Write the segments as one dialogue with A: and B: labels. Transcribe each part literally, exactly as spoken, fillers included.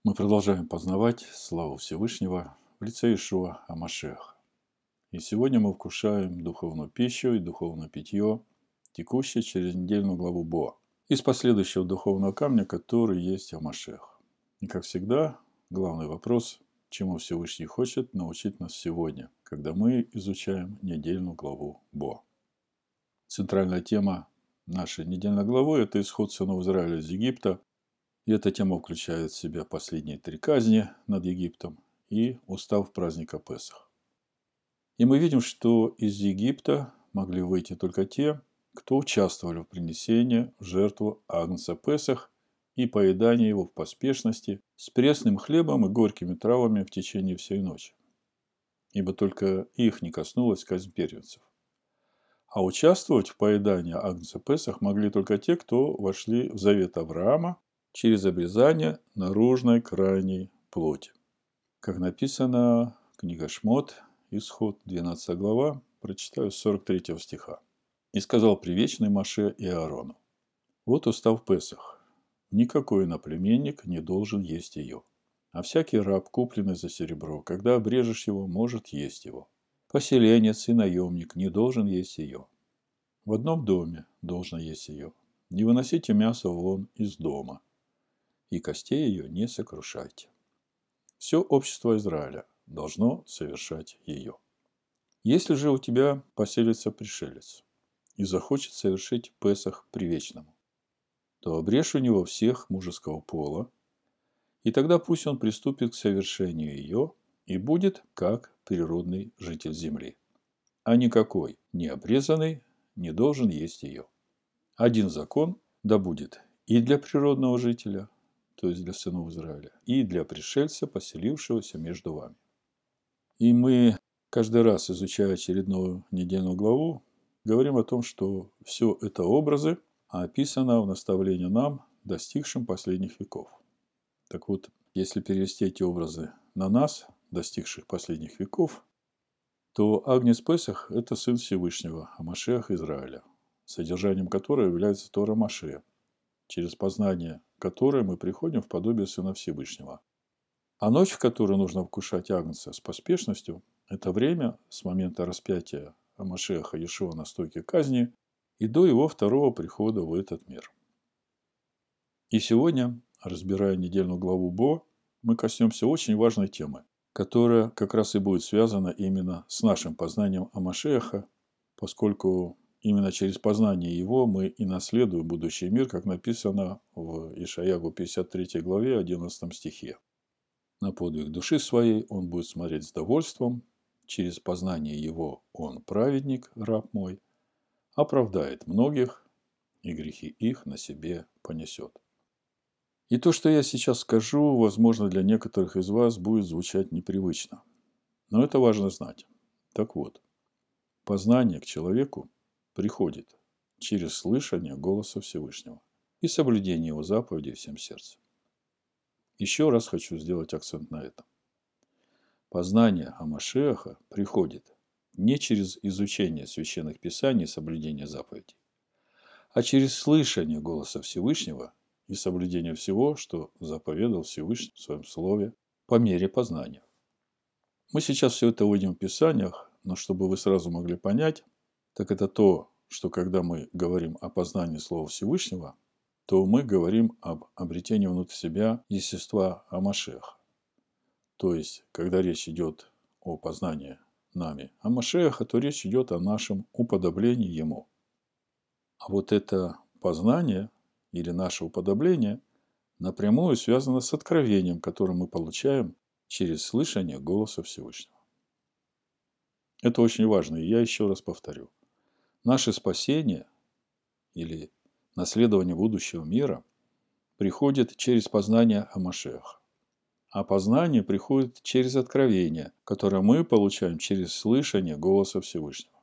A: Мы продолжаем познавать славу Всевышнего в лице Иешуа ха-Машиаха. И сегодня мы вкушаем духовную пищу и духовное питье, текущее через недельную главу Боа, из последующего духовного камня, который есть ха-Машиах. И как всегда, главный вопрос, чему Всевышний хочет научить нас сегодня, когда мы изучаем недельную главу Боа. Центральная тема нашей недельной главы – это исход сынов Израиля из Египта. И эта тема включает в себя последние три казни над Египтом и устав праздника Песах. И мы видим, что из Египта могли выйти только те, кто участвовали в принесении в жертву агнца Песах и поедании его в поспешности с пресным хлебом и горькими травами в течение всей ночи. Ибо только их не коснулась казнь первенцев. А участвовать в поедании агнца Песах могли только те, кто вошли в завет Авраама через обрезание наружной крайней плоти. Как написано, книга Шмот, Исход, двенадцатая глава, прочитаю с сорок третьего стиха. «И сказал привечный Моше и Аарону: вот устав Песах, никакой иноплеменник не должен есть ее, а всякий раб, купленный за серебро, когда обрежешь его, может есть его. Поселенец и наемник не должен есть ее. В одном доме должно есть ее. Не выносите мясо вон из дома, и костей ее не сокрушайте. Все общество Израиля должно совершать ее. Если же у тебя поселится пришелец и захочет совершить Песах привечному, то обрежь у него всех мужеского пола, и тогда пусть он приступит к совершению ее и будет как природный житель земли. А никакой необрезанный не должен есть ее. Один закон да будет и для природного жителя, то есть для сынов Израиля, и для пришельца, поселившегося между вами». И мы каждый раз, изучая очередную недельную главу, говорим о том, что все это образы, а описано в наставлении нам, достигшим последних веков. Так вот, если перевести эти образы на нас, достигших последних веков, то агнец Песах – это сын Всевышнего, ха-Машиах Израиля, содержанием которого является Тора Моше, через познание которой мы приходим в подобие Сына Всевышнего. А ночь, в которую нужно вкушать агнца с поспешностью, это время с момента распятия ха-Машиаха Иешуа на стойке казни и до его второго прихода в этот мир. И сегодня, разбирая недельную главу Бо, мы коснемся очень важной темы, которая как раз и будет связана именно с нашим познанием ха-Машиаха, поскольку именно через познание его мы и наследуем будущий мир, как написано в Ишаяху пятьдесят третьей главе, одиннадцатом стихе. На подвиг души своей он будет смотреть с довольством, через познание его он, праведник, раб мой, оправдает многих, и грехи их на себе понесет. И то, что я сейчас скажу, возможно, для некоторых из вас будет звучать непривычно. Но это важно знать. Так вот, познание к человеку приходит через слышание голоса Всевышнего и соблюдение его заповедей всем сердцем. Еще раз хочу сделать акцент на этом. Познание ха-Машиаха приходит не через изучение священных писаний и соблюдение заповедей, а через слышание голоса Всевышнего и соблюдение всего, что заповедал Всевышний в своем слове по мере познания. Мы сейчас все это увидим в Писаниях, но чтобы вы сразу могли понять, так это то, что когда мы говорим о познании Слова Всевышнего, то мы говорим об обретении внутрь себя естества ха-Машиаха. То есть, когда речь идет о познании нами ха-Машиаха, то речь идет о нашем уподоблении ему. А вот это познание или наше уподобление напрямую связано с откровением, которое мы получаем через слышание голоса Всевышнего. Это очень важно, и я еще раз повторю. Наше спасение или наследование будущего мира приходит через познание ха-Машиаха. А познание приходит через откровение, которое мы получаем через слышание голоса Всевышнего.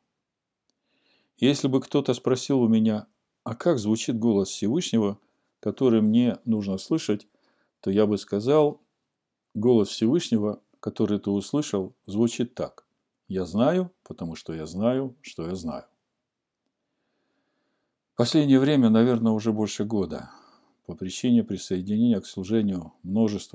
A: Если бы кто-то спросил у меня, а как звучит голос Всевышнего, который мне нужно слышать, то я бы сказал, голос Всевышнего, который ты услышал, звучит так. Я знаю, потому что я знаю, что я знаю. В последнее время, наверное, уже больше года, по причине присоединения к служению множества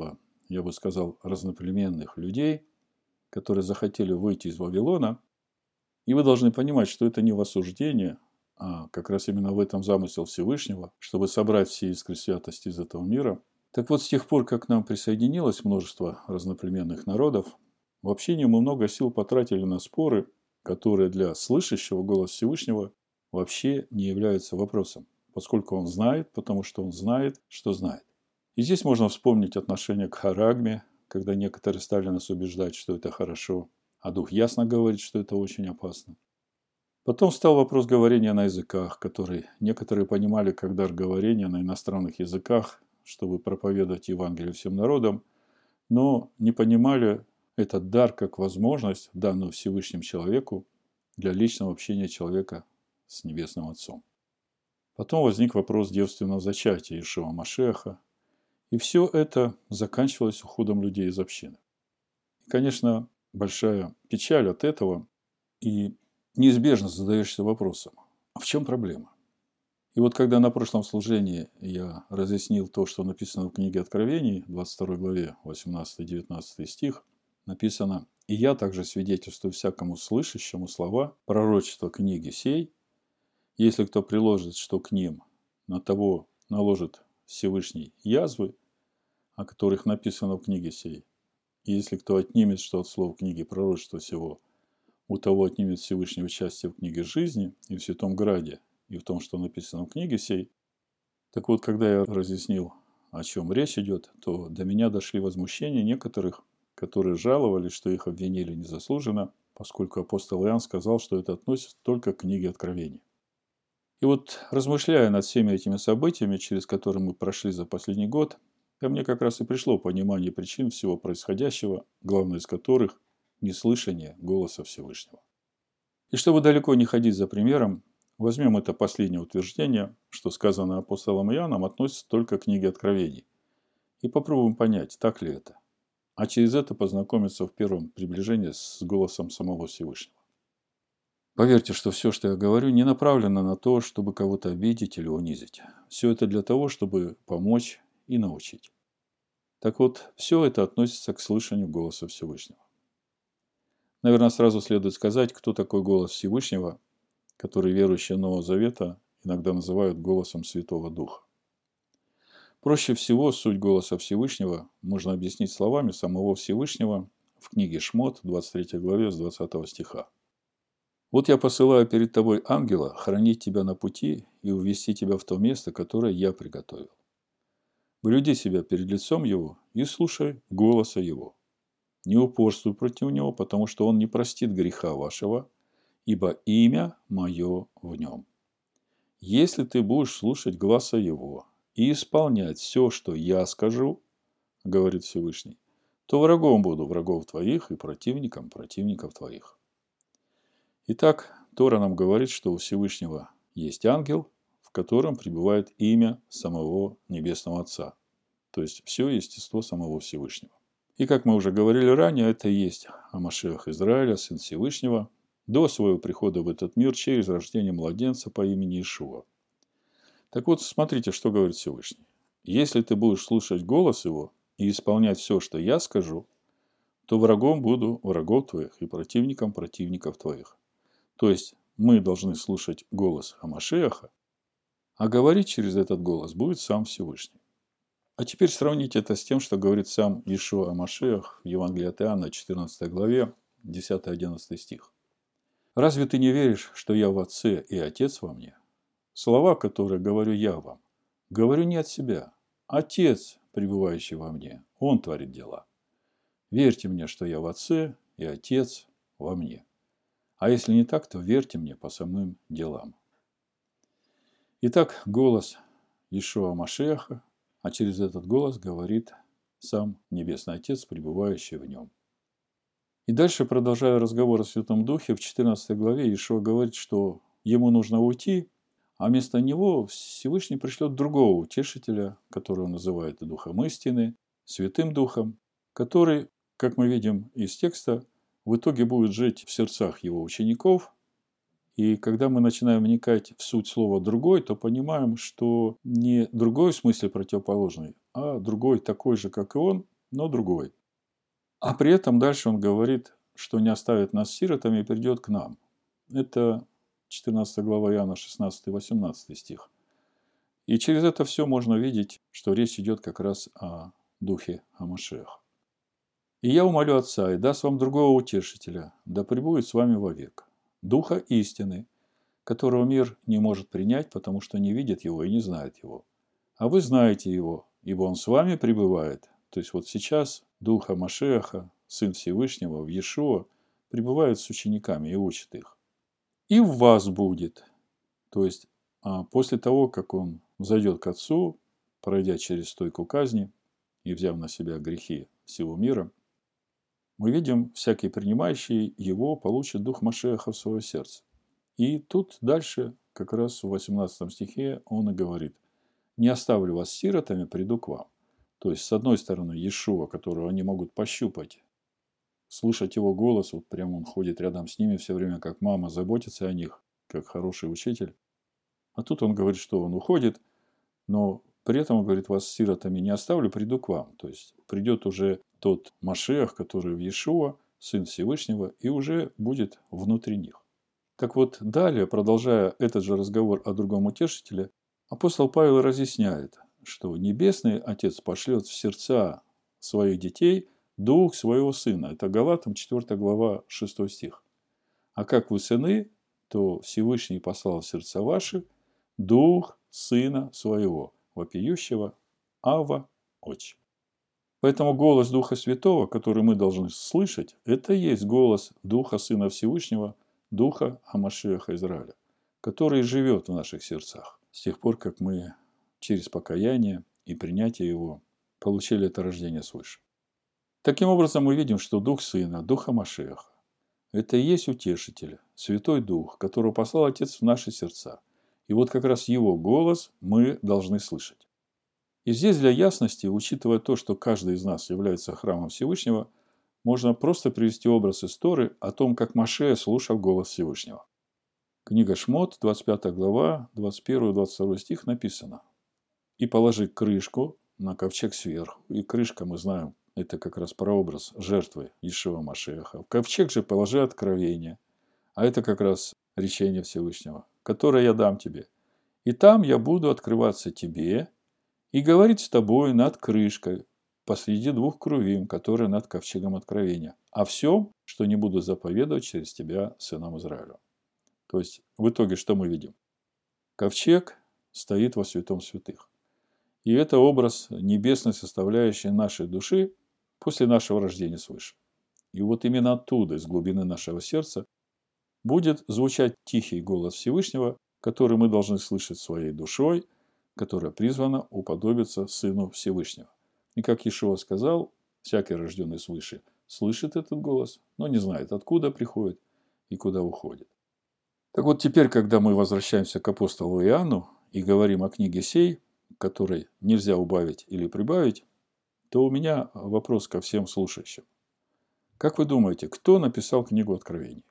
A: я бы сказал, разноплеменных людей, которые захотели выйти из Вавилона. И вы должны понимать, что это не в осуждение, а как раз именно в этом замысел Всевышнего, чтобы собрать все искры святости из этого мира. Так вот, с тех пор, как к нам присоединилось множество разноплеменных народов, в общении мы много сил потратили на споры, которые для слышащего голос Всевышнего вообще не являются вопросом, поскольку он знает, потому что он знает, что знает. И здесь можно вспомнить отношение к харагме, когда некоторые стали нас убеждать, что это хорошо, а Дух ясно говорит, что это очень опасно. Потом стал вопрос говорения на языках, который некоторые понимали как дар говорения на иностранных языках, чтобы проповедовать Евангелие всем народам, но не понимали этот дар как возможность, данную Всевышним человеку, для личного общения человека с Небесным Отцом. Потом возник вопрос девственного зачатия Иешуа Машиаха, и все это заканчивалось уходом людей из общины. И, конечно, большая печаль от этого, и неизбежно задаешься вопросом, а в чем проблема? И вот когда на прошлом служении я разъяснил то, что написано в книге Откровений, двадцать второй главе, восемнадцатый-девятнадцатый стих, написано: «И я также свидетельствую всякому слышащему слова пророчества книги сей, если кто приложит что к ним, на того наложит Всевышний язвы, о которых написано в книге сей, и если кто отнимет что от слов книги пророчества сего, у того отнимет Всевышний участие в книге жизни и в Святом Граде, и в том, что написано в книге сей». Так вот, когда я разъяснил, о чем речь идет, то до меня дошли возмущения некоторых, которые жаловались, что их обвинили незаслуженно, поскольку апостол Иоанн сказал, что это относится только к книге Откровений. И вот, размышляя над всеми этими событиями, через которые мы прошли за последний год, ко мне как раз и пришло понимание причин всего происходящего, главное из которых – неслышание голоса Всевышнего. И чтобы далеко не ходить за примером, возьмем это последнее утверждение, что сказано апостолом Иоанном, относится только к книге Откровений. И попробуем понять, так ли это. А через это познакомиться в первом приближении с голосом самого Всевышнего. Поверьте, что все, что я говорю, не направлено на то, чтобы кого-то обидеть или унизить. Все это для того, чтобы помочь и научить. Так вот, все это относится к слышанию голоса Всевышнего. Наверное, сразу следует сказать, кто такой голос Всевышнего, который верующие Нового Завета иногда называют голосом Святого Духа. Проще всего суть голоса Всевышнего можно объяснить словами самого Всевышнего в книге Шмот, двадцать третьей главе, с двадцатого стиха. «Вот я посылаю перед тобой ангела хранить тебя на пути и увести тебя в то место, которое я приготовил. Блюди себя перед лицом его и слушай голоса его. Не упорствуй против него, потому что он не простит греха вашего, ибо имя мое в нем. Если ты будешь слушать гласа его и исполнять все, что я скажу, говорит Всевышний, то врагом буду врагов твоих и противником противников твоих». Итак, Тора нам говорит, что у Всевышнего есть ангел, в котором пребывает имя самого Небесного Отца, то есть все естество самого Всевышнего. И как мы уже говорили ранее, это и есть Амашиах Израиля, Сын Всевышнего, до своего прихода в этот мир через рождение младенца по имени Иешуа. Так вот, смотрите, что говорит Всевышний. «Если ты будешь слушать голос его и исполнять все, что я скажу, то врагом буду врагов твоих и противником противников твоих». То есть, мы должны слушать голос Амашиаха, а говорить через этот голос будет сам Всевышний. А теперь сравните это с тем, что говорит сам Иешуа Амашиах в Евангелии от Иоанна, четырнадцатой главе, десятый-одиннадцатый стих. «Разве ты не веришь, что я в Отце и Отец во мне? Слова, которые говорю я вам, говорю не от себя. Отец, пребывающий во мне, Он творит дела. Верьте мне, что я в Отце и Отец во мне. А если не так, то верьте мне по самым делам». Итак, голос Иешуа Машиаха, а через этот голос говорит сам Небесный Отец, пребывающий в нем. И дальше, продолжая разговор о Святом Духе, в четырнадцатой главе Иешуа говорит, что ему нужно уйти, а вместо него Всевышний пришлет другого утешителя, которого называет Духом истины, Святым Духом, который, как мы видим из текста, в итоге будет жить в сердцах его учеников. И когда мы начинаем вникать в суть слова «другой», то понимаем, что не другой в смысле противоположный, а другой такой же, как и он, но другой. А при этом дальше он говорит, что не оставит нас сиротами и придет к нам. Это четырнадцатая глава Иоанна, шестнадцатый-восемнадцатый стих. И через это все можно видеть, что речь идет как раз о Духе ха-Машиах. «И я умолю Отца, и даст вам другого утешителя, да пребудет с вами вовек, Духа истины, которого мир не может принять, потому что не видит его и не знает его. А вы знаете его, ибо он с вами пребывает». То есть вот сейчас Дух ха-Машиаха, Сын Всевышнего, в Иешуа, пребывает с учениками и учит их. «И в вас будет». То есть после того, как он взойдет к Отцу, пройдя через стойку казни и взяв на себя грехи всего мира, мы видим, всякий принимающий его получит Дух Машиаха в свое сердце. И тут дальше, как раз в восемнадцатом стихе, он и говорит: «Не оставлю вас сиротами, приду к вам». То есть, с одной стороны, Иешуа, которого они могут пощупать, слышать его голос, вот прямо он ходит рядом с ними все время, как мама, заботится о них, как хороший учитель. А тут он говорит, что он уходит, но при этом он говорит: вас сиротами не оставлю, приду к вам. То есть, придет уже тот Машиах, который в Иешуа, Сын Всевышнего, и уже будет внутри них. Так вот, далее, продолжая этот же разговор о другом утешителе, апостол Павел разъясняет, что Небесный Отец пошлет в сердца своих детей Дух своего Сына. Это Галатам четвёртая глава, шестой стих. А как вы сыны, то Всевышний послал в сердца ваши Дух Сына Своего, вопиющего Ава Отче. Поэтому голос Духа Святого, который мы должны слышать, это и есть голос Духа Сына Всевышнего, Духа ха-Машиаха Израиля, который живет в наших сердцах с тех пор, как мы через покаяние и принятие Его получили это рождение свыше. Таким образом, мы видим, что Дух Сына, Дух ха-Машиаха, это и есть Утешитель, Святой Дух, которого послал Отец в наши сердца. И вот как раз Его голос мы должны слышать. И здесь для ясности, учитывая то, что каждый из нас является храмом Всевышнего, можно просто привести образ из Торы о том, как Моше слушал голос Всевышнего. Книга Шмот, двадцать пятая глава, двадцать первый двадцать второй стих написано: «И положи крышку на ковчег сверху». И крышка, мы знаем, это как раз прообраз жертвы Иешуа Машиаха. В ковчег же положи откровение, а это как раз речение Всевышнего, которое я дам тебе. И там я буду открываться тебе и говорить с тобой над крышкой, посреди двух крувим, которые над ковчегом откровения, о всем, что не буду заповедовать через тебя, сынам Израиля. То есть, в итоге, что мы видим? Ковчег стоит во святом святых. И это образ небесной составляющей нашей души после нашего рождения свыше. И вот именно оттуда, из глубины нашего сердца, будет звучать тихий голос Всевышнего, который мы должны слышать своей душой, которая призвана уподобиться Сыну Всевышнего. И как Иешуа сказал, всякий рожденный свыше слышит этот голос, но не знает, откуда приходит и куда уходит. Так вот, теперь, когда мы возвращаемся к апостолу Иоанну и говорим о книге сей, которой нельзя убавить или прибавить, то у меня вопрос ко всем слушающим. Как вы думаете, кто написал книгу Откровений?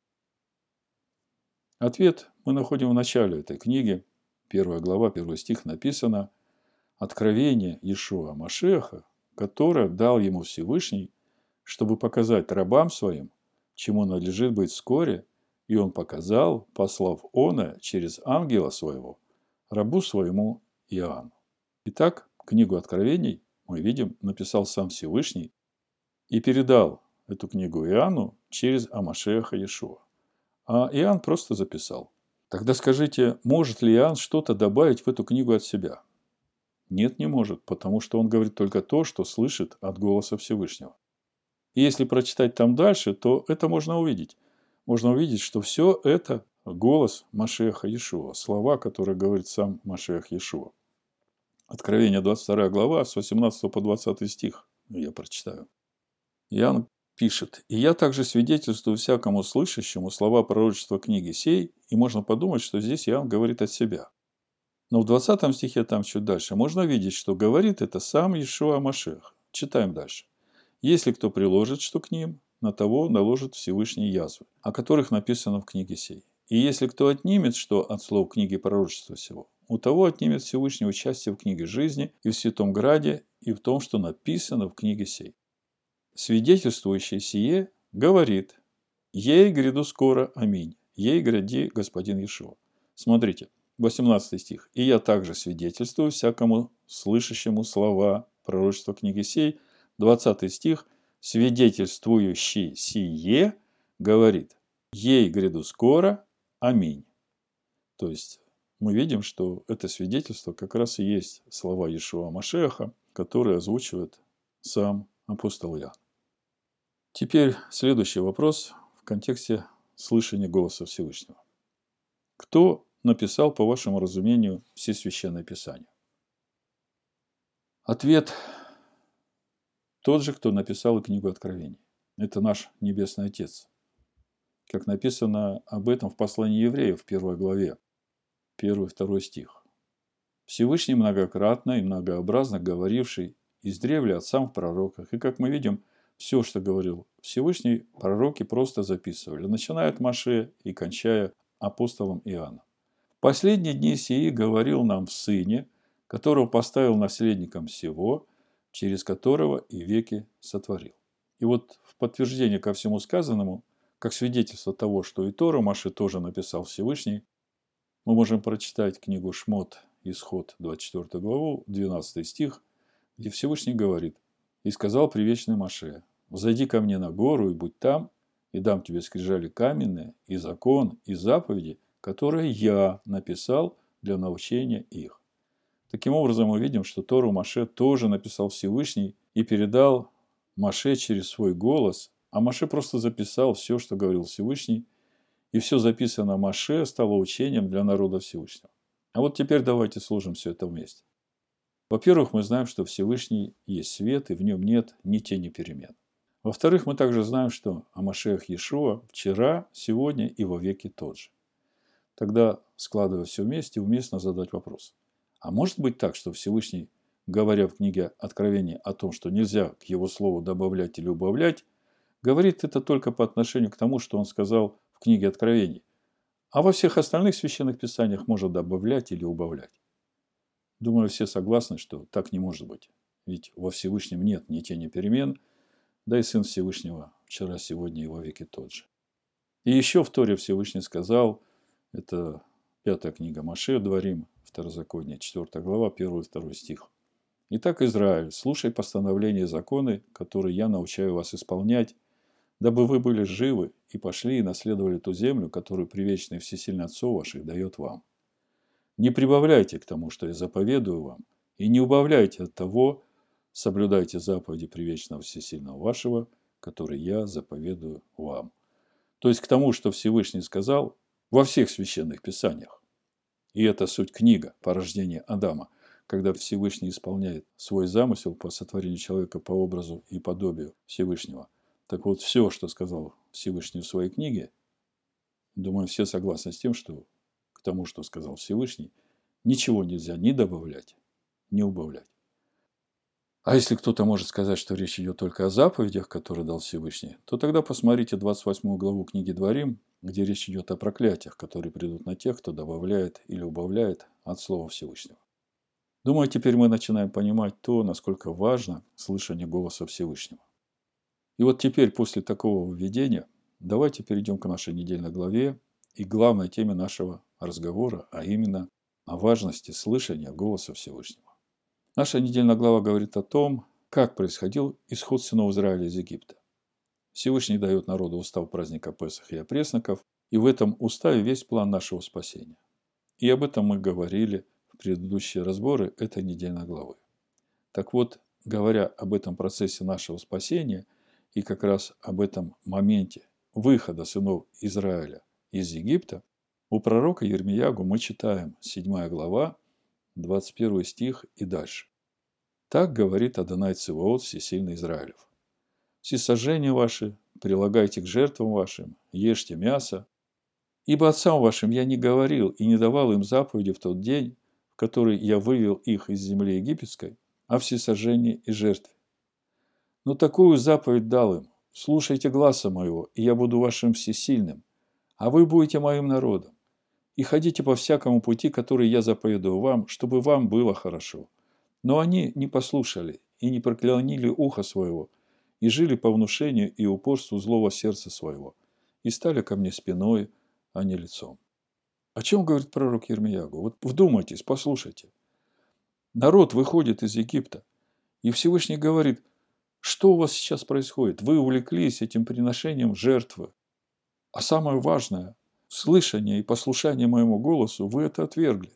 A: Ответ мы находим в начале этой книги. Первая глава, первый стих написано: «Откровение Иешуа Машиаха, которое дал ему Всевышний, чтобы показать рабам своим, чему надлежит быть вскоре, и он показал, послав оно через ангела своего, рабу своему Иоанну». Итак, книгу Откровений, мы видим, написал сам Всевышний и передал эту книгу Иоанну через ха-Машиаха Иешуа. А Иоанн просто записал. Тогда скажите, может ли Иоанн что-то добавить в эту книгу от себя? Нет, не может, потому что он говорит только то, что слышит от голоса Всевышнего. И если прочитать там дальше, то это можно увидеть. Можно увидеть, что все это голос Машиаха Иешуа, слова, которые говорит сам Машиах Иешуа. Откровение, двадцать вторая глава, с восемнадцатого по двадцатый стих, я прочитаю. Иоанн пишет: «И я также свидетельствую всякому слышащему слова пророчества книги сей», и можно подумать, что здесь Иоанн говорит от себя. Но в двадцатом стихе, там чуть дальше, можно видеть, что говорит это сам Иешуа Машиах. Читаем дальше. «Если кто приложит что к ним, на того наложит Всевышний язвы, о которых написано в книге сей. И если кто отнимет что от слов книги пророчества сего, у того отнимет Всевышний участие в книге жизни и в святом граде, и в том, что написано в книге сей. Свидетельствующий сие говорит: «Ей гряду скоро, аминь, ей гряди Господин Иешуа». Смотрите, восемнадцатый стих. «И я также свидетельствую всякому слышащему слова пророчества книги сей». двадцатый стих. «Свидетельствующий сие говорит: ей гряду скоро, аминь». То есть мы видим, что это свидетельство как раз и есть слова Иешуа Машиаха, которые озвучивает сам апостол Иоанн. Теперь следующий вопрос в контексте слышания голоса Всевышнего. Кто написал, по вашему разумению, все священные писания? Ответ тот же, кто написал и книгу Откровений. Это наш Небесный Отец. Как написано об этом в послании евреев в первой главе, первый и второй стих. Всевышний многократно и многообразно говоривший издревле отцам в пророках. И, как мы видим, все, что говорил Всевышний, пророки просто записывали, начиная от Моше и кончая апостолом Иоанном. В последние дни сии говорил нам в Сыне, которого поставил наследником всего, через которого и веки сотворил. И вот в подтверждение ко всему сказанному, как свидетельство того, что и Тору Моше тоже написал Всевышний, мы можем прочитать книгу Шмот, Исход, двадцать четвёртую главу, двенадцатый стих, где Всевышний говорит: «И сказал привечный Моше: взойди ко мне на гору и будь там, и дам тебе скрижали каменные, и закон, и заповеди, которые я написал для научения их». Таким образом, мы видим, что Тору Моше тоже написал Всевышний и передал Моше через свой голос, а Моше просто записал все, что говорил Всевышний, и все записано Моше стало учением для народа Всевышнего. А вот теперь давайте сложим все это вместе. Во-первых, мы знаем, что Всевышний есть свет, и в нем нет ни тени перемен. Во-вторых, мы также знаем, что Амашиах Иешуа вчера, сегодня и во веки тот же. Тогда, складывая все вместе, уместно задать вопрос. А может быть так, что Всевышний, говоря в книге Откровения о том, что нельзя к его слову добавлять или убавлять, говорит это только по отношению к тому, что он сказал в книге Откровений, а во всех остальных священных писаниях может добавлять или убавлять? Думаю, все согласны, что так не может быть. Ведь во Всевышнем нет ни тени перемен, да и Сын Всевышнего вчера, сегодня и во веки тот же. И еще в Торе Всевышний сказал, это пятая книга Моше, Дворим, Второзаконие, четвёртая глава, первый и второй стих. «Итак, Израиль, слушай постановления и законы, которые я научаю вас исполнять, дабы вы были живы и пошли и наследовали ту землю, которую привечный и всесильный Отцов ваших дает вам. Не прибавляйте к тому, что я заповедую вам, и не убавляйте от того, соблюдайте заповеди привечного всесильного вашего, которые я заповедую вам». То есть к тому, что Всевышний сказал во всех священных писаниях. И это суть книга «Порождение Адама», когда Всевышний исполняет свой замысел по сотворению человека по образу и подобию Всевышнего. Так вот, все, что сказал Всевышний в своей книге, думаю, все согласны с тем, что к тому, что сказал Всевышний, ничего нельзя ни добавлять, ни убавлять. А если кто-то может сказать, что речь идет только о заповедях, которые дал Всевышний, то тогда посмотрите двадцать восьмую главу книги Дворим, где речь идет о проклятиях, которые придут на тех, кто добавляет или убавляет от слова Всевышнего. Думаю, теперь мы начинаем понимать то, насколько важно слышание голоса Всевышнего. И вот теперь, после такого введения, давайте перейдем к нашей недельной главе и главной теме нашего разговора, а именно о важности слышания голоса Всевышнего. Наша недельная глава говорит о том, как происходил исход сынов Израиля из Египта. Всевышний дает народу устав праздника Песах и опресноков, и в этом уставе весь план нашего спасения. И об этом мы говорили в предыдущие разборы этой недельной главы. Так вот, говоря об этом процессе нашего спасения и как раз об этом моменте выхода сынов Израиля из Египта, у пророка Йирмиягу мы читаем седьмая глава, двадцать первый стих и дальше. «Так говорит Адонай Цеваот, всесильный Израилев. Всесожжения ваши прилагайте к жертвам вашим, ешьте мясо, ибо отцам вашим я не говорил и не давал им заповеди в тот день, в который я вывел их из земли египетской, о всесожжении и жертве. Но такую заповедь дал им: слушайте гласа моего, и я буду вашим всесильным, а вы будете моим народом, и ходите по всякому пути, который я заповедую вам, чтобы вам было хорошо. Но они не послушали и не преклонили ухо своего, и жили по внушению и упорству злого сердца своего, и стали ко мне спиной, а не лицом». О чем говорит пророк Ирмиягу? Вот вдумайтесь, послушайте. Народ выходит из Египта, и Всевышний говорит: что у вас сейчас происходит? Вы увлеклись этим приношением жертвы. А самое важное, слышание и послушание моему голосу, вы это отвергли.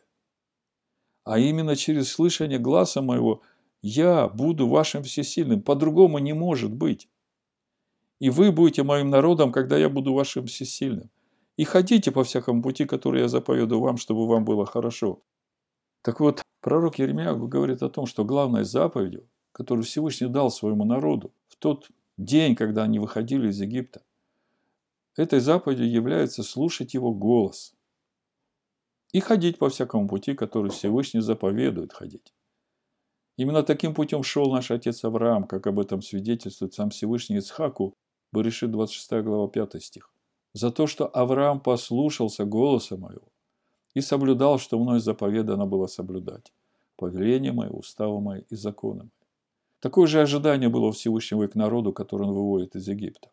A: А именно через слышание гласа моего я буду вашим всесильным. По-другому не может быть. И вы будете моим народом, когда я буду вашим всесильным. И ходите по всякому пути, который я заповедую вам, чтобы вам было хорошо. Так вот, пророк Ирмиягу говорит о том, что главной заповедью, которую Всевышний дал своему народу в тот день, когда они выходили из Египта, этой заповедью является слушать его голос и ходить по всякому пути, который Всевышний заповедует ходить. Именно таким путем шел наш отец Авраам, как об этом свидетельствует сам Всевышний Ицхаку, Берешит двадцать шестая глава, пятый стих. «За то, что Авраам послушался голоса моего и соблюдал, что мной заповедано было соблюдать, повеления мои, уставы мои и законы мои». Такое же ожидание было у Всевышнего и к народу, который он выводит из Египта.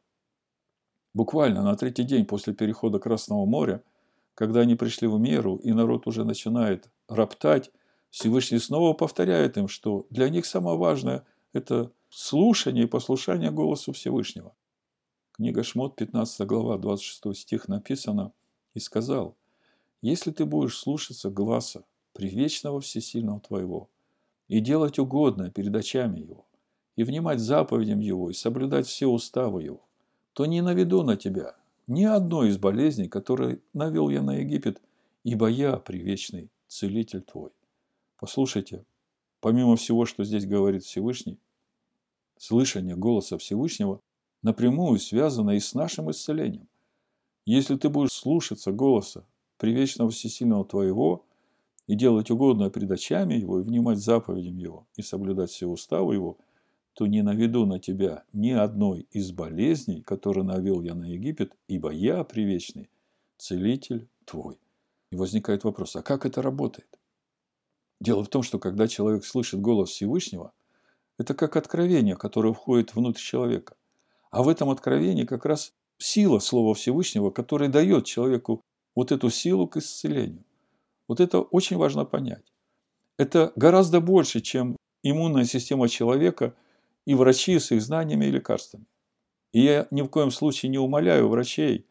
A: Буквально на третий день после перехода Красного моря, когда они пришли в Меру, и народ уже начинает роптать, Всевышний снова повторяет им, что для них самое важное – это слушание и послушание голосу Всевышнего. Книга Шмот, пятнадцатая глава, двадцать шестой стих написано: «И сказал: если ты будешь слушаться гласа Привечного Всесильного твоего и делать угодное перед очами его, и внимать заповедям его, и соблюдать все уставы его, то не наведу на тебя ни одной из болезней, которые навел я на Египет, ибо я привечный целитель твой». Послушайте, помимо всего, что здесь говорит Всевышний, слышание голоса Всевышнего напрямую связано и с нашим исцелением. Если ты будешь слушаться голоса Привечного Всесильного твоего и делать угодное пред очами его, и внимать заповедям его, и соблюдать все уставы его, то не наведу на тебя ни одной из болезней, которые навел я на Египет, ибо я привечный целитель твой. И возникает вопрос, а как это работает? Дело в том, что когда человек слышит голос Всевышнего, это как откровение, которое входит внутрь человека. А в этом откровении как раз сила Слова Всевышнего, которая дает человеку вот эту силу к исцелению. Вот это очень важно понять. Это гораздо больше, чем иммунная система человека и врачи с их знаниями и лекарствами. И я ни в коем случае не умаляю врачей,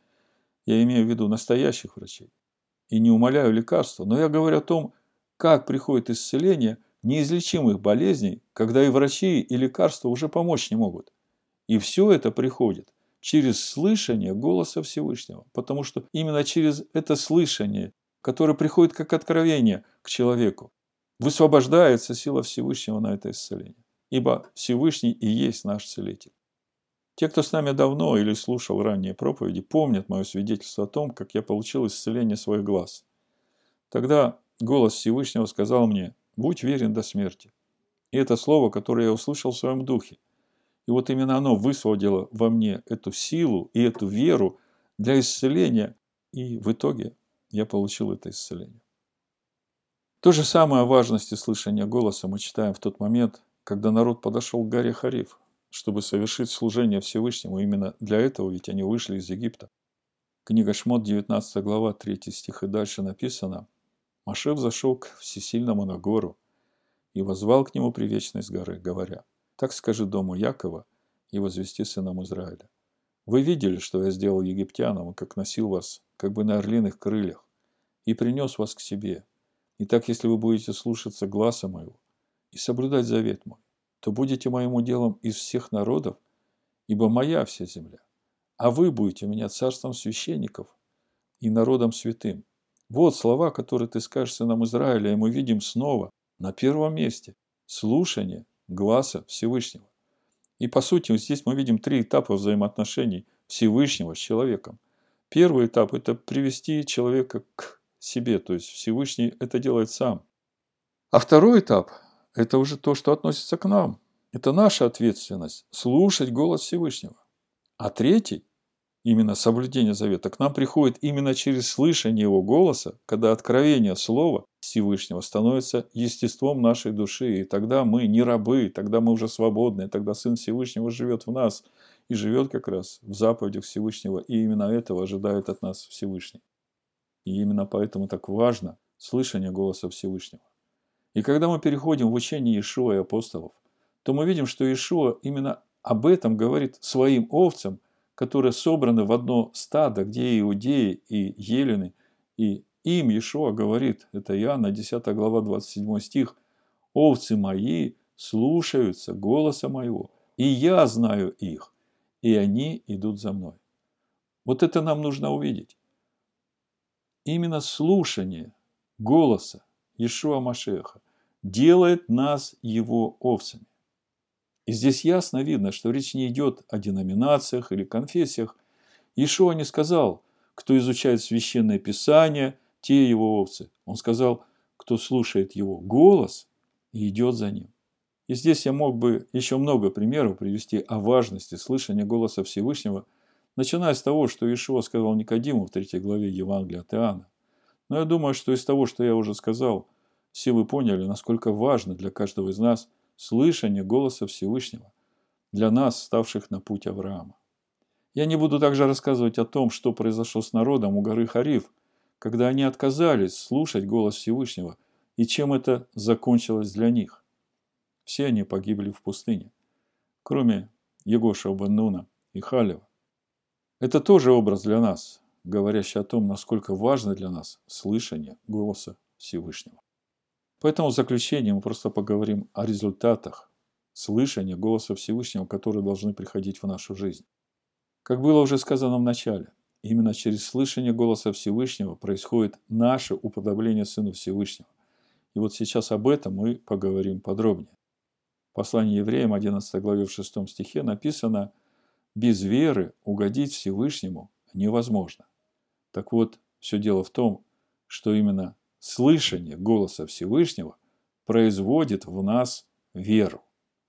A: я имею в виду настоящих врачей, и не умаляю лекарства, но я говорю о том, как приходит исцеление неизлечимых болезней, когда и врачи, и лекарства уже помочь не могут. И все это приходит через слышание голоса Всевышнего, потому что именно через это слышание, которое приходит как откровение к человеку, высвобождается сила Всевышнего на это исцеление. Ибо Всевышний и есть наш целитель. Те, кто с нами давно или слушал ранние проповеди, помнят мое свидетельство о том, как я получил исцеление своих глаз. Тогда голос Всевышнего сказал мне: «Будь верен до смерти». И это слово, которое я услышал в своем духе. И вот именно оно высвободило во мне эту силу и эту веру для исцеления. И в итоге я получил это исцеление. То же самое о важности слышания голоса мы читаем в тот момент, когда народ подошел к горе Хариф, чтобы совершить служение Всевышнему. Именно для этого ведь они вышли из Египта. Книга Шмот, девятнадцатая глава, третий стих и дальше написано: «Моше взошел к Всесильному на гору и воззвал к нему привечный с горы, говоря: так скажи дому Якова и возвести сынам Израиля. Вы видели, что я сделал египтянам, и как носил вас, как бы на орлиных крыльях, и принес вас к себе. Итак, если вы будете слушаться гласа моего и соблюдать завет мой, то будете моим уделом из всех народов, ибо моя вся земля. А вы будете у меня царством священников и народом святым». Вот слова, которые ты скажешь сынам Израиля, и мы видим снова на первом месте слушание гласа Всевышнего. И по сути, здесь мы видим три этапа взаимоотношений Всевышнего с человеком. Первый этап – это привести человека к себе, то есть Всевышний это делает сам. А второй этап – это уже то, что относится к нам. Это наша ответственность – слушать голос Всевышнего. А третий, именно соблюдение завета, к нам приходит именно через слышание его голоса, когда откровение слова Всевышнего становится естеством нашей души. И тогда мы не рабы, тогда мы уже свободны, тогда Сын Всевышнего живет в нас и живет как раз в заповедях Всевышнего. И именно этого ожидает от нас Всевышний. И именно поэтому так важно слышание голоса Всевышнего. И когда мы переходим в учение Иешуа и апостолов, то мы видим, что Иешуа именно об этом говорит своим овцам, которые собраны в одно стадо, где и иудеи, и елены, и им Иешуа говорит, это Иоанна, десятая глава, двадцать седьмой стих, «Овцы мои слушаются голоса моего, и я знаю их, и они идут за мной». Вот это нам нужно увидеть. Именно слушание голоса Иешуа Машиаха делает нас его овцами. И здесь ясно видно, что речь не идет о деноминациях или конфессиях. Иешуа не сказал, кто изучает Священное Писание, те его овцы. Он сказал, кто слушает его голос и идет за ним. И здесь я мог бы еще много примеров привести о важности слышания голоса Всевышнего, начиная с того, что Иешуа сказал Никодиму в третьей главе Евангелия от Иоанна. Но я думаю, что из того, что я уже сказал, все вы поняли, насколько важно для каждого из нас слышание голоса Всевышнего, для нас, ставших на путь Авраама. Я не буду также рассказывать о том, что произошло с народом у горы Харив, когда они отказались слушать голос Всевышнего, и чем это закончилось для них. Все они погибли в пустыне, кроме Егошуа бен Нуна и Халева. Это тоже образ для нас, говорящий о том, насколько важно для нас слышание голоса Всевышнего. Поэтому в заключение мы просто поговорим о результатах слышания голоса Всевышнего, которые должны приходить в нашу жизнь. Как было уже сказано в начале, именно через слышание голоса Всевышнего происходит наше уподобление Сыну Всевышнего. И вот сейчас об этом мы поговорим подробнее. В послании Евреям, одиннадцатой главе, в шестом стихе написано: «Без веры угодить Всевышнему невозможно». Так вот, все дело в том, что именно слышание голоса Всевышнего производит в нас веру.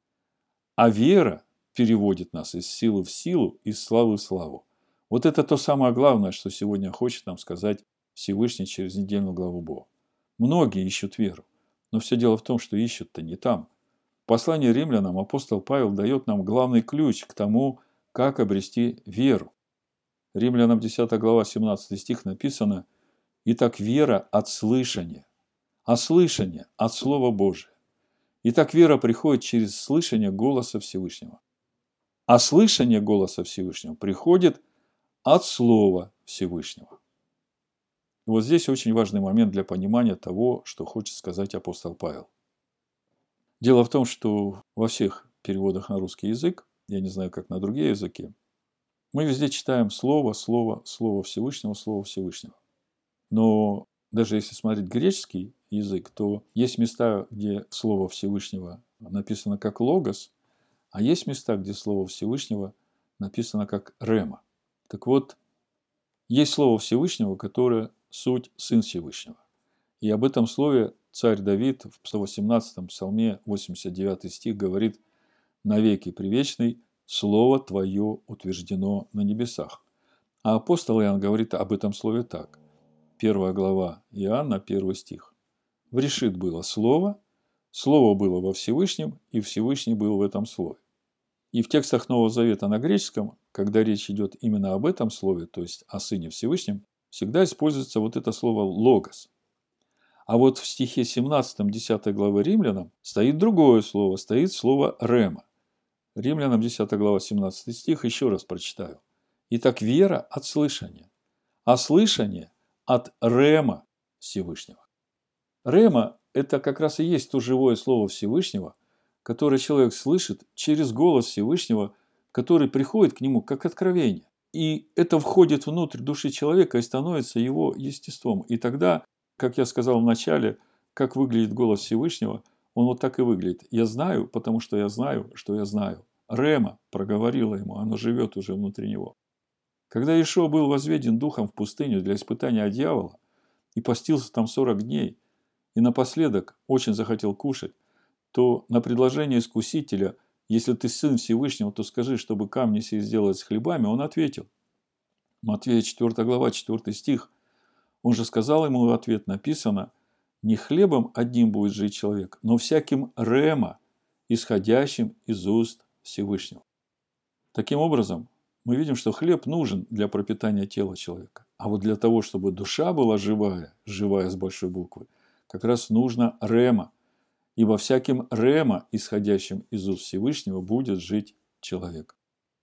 A: А вера переводит нас из силы в силу, из славы в славу. Вот это то самое главное, что сегодня хочет нам сказать Всевышний через недельную главу Бога. Многие ищут веру, но все дело в том, что ищут-то не там. В послании римлянам апостол Павел дает нам главный ключ к тому, как обрести веру. Римлянам десятая глава, семнадцатый стих написано: «Итак, вера от слышания, а слышание от Слова Божия. Итак, вера приходит через слышание голоса Всевышнего. А слышание голоса Всевышнего приходит от Слова Всевышнего». И вот здесь очень важный момент для понимания того, что хочет сказать апостол Павел. Дело в том, что во всех переводах на русский язык, я не знаю, как на другие языки, мы везде читаем Слово, Слово, Слово Всевышнего, Слово Всевышнего. Но даже если смотреть греческий язык, то есть места, где Слово Всевышнего написано как «логос», а есть места, где Слово Всевышнего написано как «рема». Так вот, есть Слово Всевышнего, которое суть Сын Всевышнего. И об этом слове царь Давид в сто восемнадцатом псалме, восемьдесят девятый стих, говорит: «Навеки привечный Слово Твое утверждено на небесах». А апостол Иоанн говорит об этом слове так. Первая глава Иоанна, первый стих. «В решит было Слово, Слово было во Всевышнем, и Всевышний был в этом Слове». И в текстах Нового Завета на греческом, когда речь идет именно об этом слове, то есть о Сыне Всевышнем, всегда используется вот это слово «логос». А вот в стихе семнадцатом десятой главы Римлянам стоит другое слово, стоит слово «рема». Римлянам десятая глава, семнадцатый стих, еще раз прочитаю. «Итак, вера от слышания, а слышание от рема Всевышнего». Рема – это как раз и есть то живое слово Всевышнего, которое человек слышит через голос Всевышнего, который приходит к нему как откровение. И это входит внутрь души человека и становится его естеством. И тогда, как я сказал в начале, как выглядит голос Всевышнего, он вот так и выглядит. Я знаю, потому что я знаю, что я знаю. Рема проговорила ему, оно живет уже внутри него. Когда Иешуа был возведен духом в пустыню для испытания от дьявола и постился там сорок дней, и напоследок очень захотел кушать, то на предложение искусителя: «Если ты сын Всевышнего, то скажи, чтобы камни сии сделать с хлебами», он ответил. Матфея четвёртая глава, четвёртый стих. Он же сказал ему в ответ, написано: Не хлебом одним будет жить человек, но всяким рема, исходящим из уст Всевышнего. Таким образом, мы видим, что хлеб нужен для пропитания тела человека. А вот для того, чтобы душа была живая, живая с большой буквы, как раз нужно рема. Ибо всяким рема, исходящим из уст Всевышнего, будет жить человек.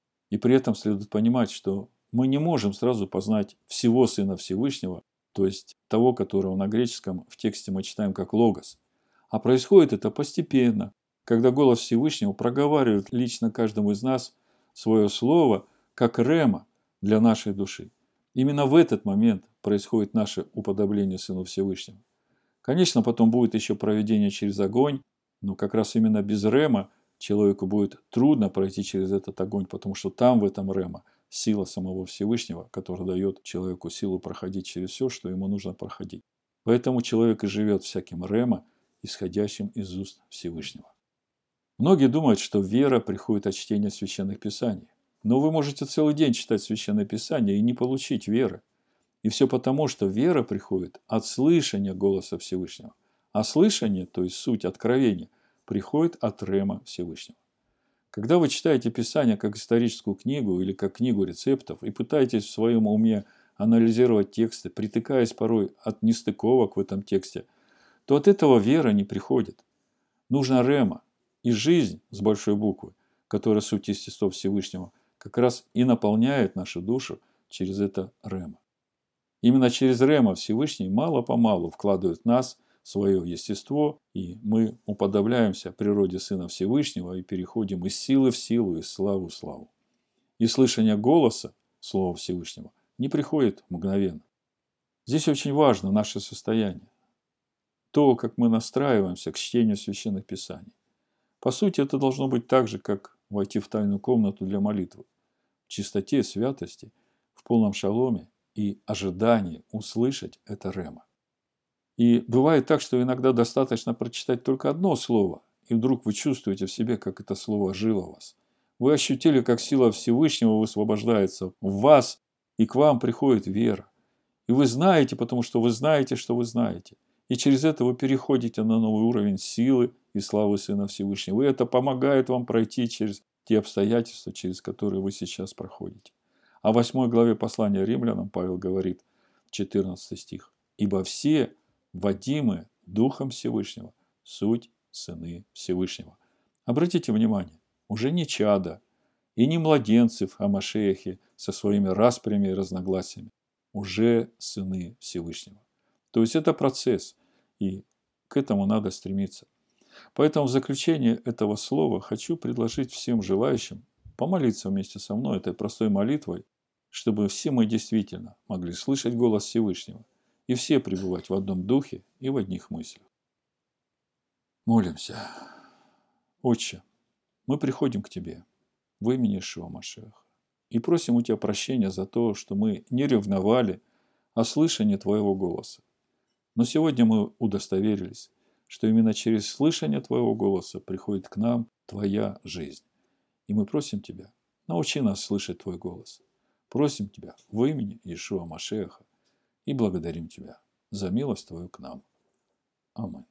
A: И при этом следует понимать, что мы не можем сразу познать всего Сына Всевышнего, то есть того, которого на греческом в тексте мы читаем как логос. А происходит это постепенно, когда голос Всевышнего проговаривает лично каждому из нас свое слово, как рема для нашей души. Именно в этот момент происходит наше уподобление Сыну Всевышнему. Конечно, потом будет еще проведение через огонь, но как раз именно без рема человеку будет трудно пройти через этот огонь, потому что там, в этом рема, сила самого Всевышнего, которая дает человеку силу проходить через все, что ему нужно проходить. Поэтому человек и живет всяким рема, исходящим из уст Всевышнего. Многие думают, что вера приходит от чтения священных писаний. Но вы можете целый день читать священное писание и не получить веры. И все потому, что вера приходит от слышания голоса Всевышнего. А слышание, то есть суть откровения, приходит от рема Всевышнего. Когда вы читаете Писание как историческую книгу или как книгу рецептов и пытаетесь в своем уме анализировать тексты, притыкаясь порой от нестыковок в этом тексте, то от этого вера не приходит. Нужна рема. И жизнь с большой буквы, которая суть естества Всевышнего, как раз и наполняет нашу душу через это рема. Именно через рема Всевышний мало-помалу вкладывает в нас свое естество, и мы уподобляемся природе Сына Всевышнего и переходим из силы в силу, из славы в славу. И слышание голоса Слова Всевышнего не приходит мгновенно. Здесь очень важно наше состояние. То, как мы настраиваемся к чтению священных писаний. По сути, это должно быть так же, как войти в тайную комнату для молитвы. В чистоте, святости, в полном шаломе и ожидании услышать это рема. И бывает так, что иногда достаточно прочитать только одно слово, и вдруг вы чувствуете в себе, как это слово жило в вас. Вы ощутили, как сила Всевышнего высвобождается в вас, и к вам приходит вера. И вы знаете, потому что вы знаете, что вы знаете. И через это вы переходите на новый уровень силы и славы Сына Всевышнего. И это помогает вам пройти через те обстоятельства, через которые вы сейчас проходите. А в восьмой главе послания Римлянам Павел говорит, четырнадцатый стих, «Ибо все, водимые Духом Всевышнего, суть сыны Всевышнего». Обратите внимание, уже не чада и не младенцы в Машиахе со своими распрями и разногласиями, уже сыны Всевышнего. То есть это процесс, и к этому надо стремиться. Поэтому в заключение этого слова хочу предложить всем желающим помолиться вместе со мной этой простой молитвой, чтобы все мы действительно могли слышать голос Всевышнего и все пребывать в одном духе и в одних мыслях. Молимся. Отче, мы приходим к Тебе в имени Иешуа Машиаха и просим у Тебя прощения за то, что мы не ревновали о слышании Твоего голоса. Но сегодня мы удостоверились, что именно через слышание Твоего голоса приходит к нам Твоя жизнь. И мы просим Тебя, научи нас слышать Твой голос. Просим Тебя в имени Иешуа Машиаха и благодарим Тебя за милость Твою к нам. Аминь.